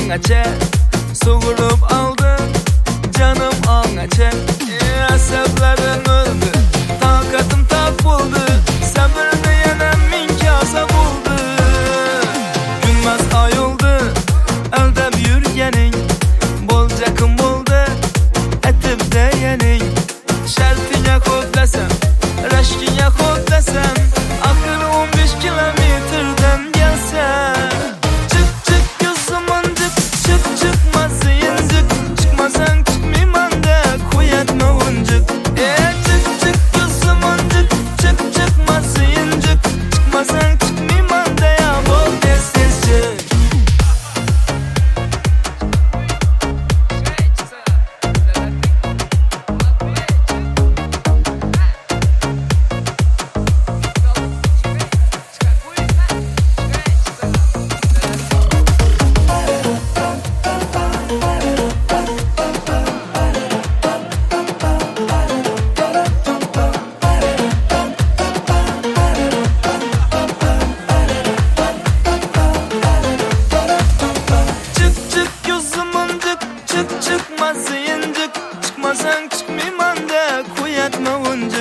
ağaça soğurup aldın canım ağaça. Asablarım öldü, taqatım tak buldu, sabrını yana min kasa buldu. Günmez ay oldu, aldab yürgening, boljakım buldu, etib deyening. Şartiga kodlasam, rashkiga kodlasam, axir 15 kilometrdan gelsam. Çık çık gözümün dik, çık çıkmasın dik, çıkmasan çıkmayman da koyatma uncuk. Çık çık gözümün dik, çık çıkmasın dik, çıkmasan çıkmayman da ya bol tez çık. Çıkmasın dik, çıkmasan çıkmayman da koyatma uncuk.